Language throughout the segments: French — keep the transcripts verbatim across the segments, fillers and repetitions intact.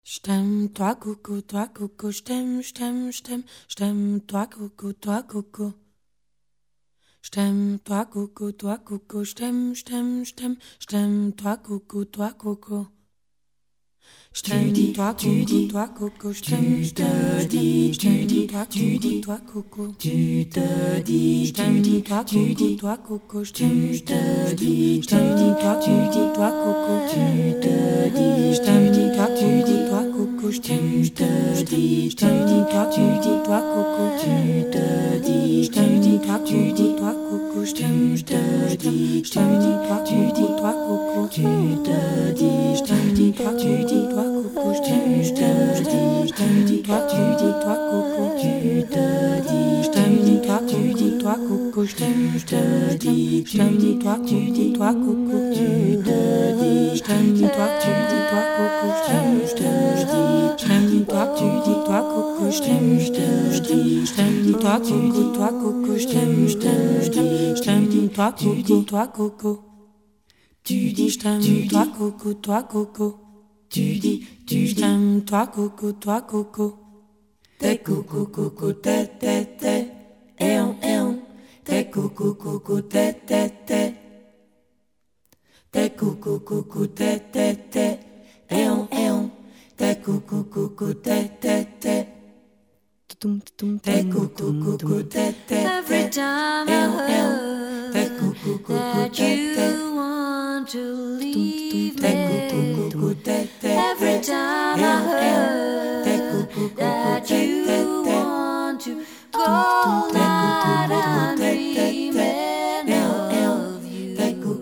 J't'aime, toi coco, toi coco, j't'aime, j't'aime, j't'aime, j't'aime, toi coco, toi coco. J't'aime, toi coco, toi coco, j't'aime, j't'aime, j't'aime, j't'aime, toi coco, toi coco. J't'aime, toi coco, toi coco, j't'aime, j't'aime, j't'aime, j't'aime, toi coco, toi coco. Tu te dis, j't'aime, toi coco, toi coco, j't'aime, j't'aime, j't'aime, toi coco, toi coco. Tu te dis, j't'aime, toi coco, toi coco, j't'aime, j't'aime, j't'aime, toi coco, toi coco. Tu te dis, j't'aime, toi coco, toi coco, j't'aime, j't'aime, j't'aime, toi coco, toi coco. Tu te dis, j't'aime, toi coco, toi coco, j't'aime, j't'aime, j't'aime, toi coco, toi coco. Tu te dis, j't'aime, toi coco, toi coco, j't'aime, j't'aime, j't'aime, toi coco, toi coco. Tu te dis, j't'aime, toi coco, toi coco, j't'aime, j't'aime, j't'aime, toi coco, toi coco, j't'aime, j't'aime, j't'aime, toi coco, toi coco, j't'aime, j't'aime, j't'aime, toi coco, toi coco. Tu dis, j't'aime, toi coco, toi coco. Tu dis, tu j't'aime, toi coco, toi coco. T'es coco, coco, t'es, t'es, t'es. Eh on, eh on. T'es coco, coco, t'es, t'es, t'es. T'es coco, coco, t'es, t'es, t'es. Eh on, eh on. T'es coco, coco, t'es, t'es, t'es. T'es coco, coco, t'es, t'es, t'es. Every time I heard that you want to leave me. Every time I heard that you want to go, night I'm dreaming of you.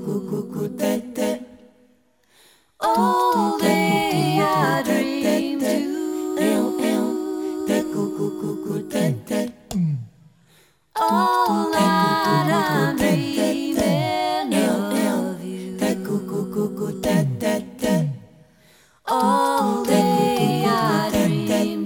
All day I dream too. All night I'm dreaming of you. All day I dream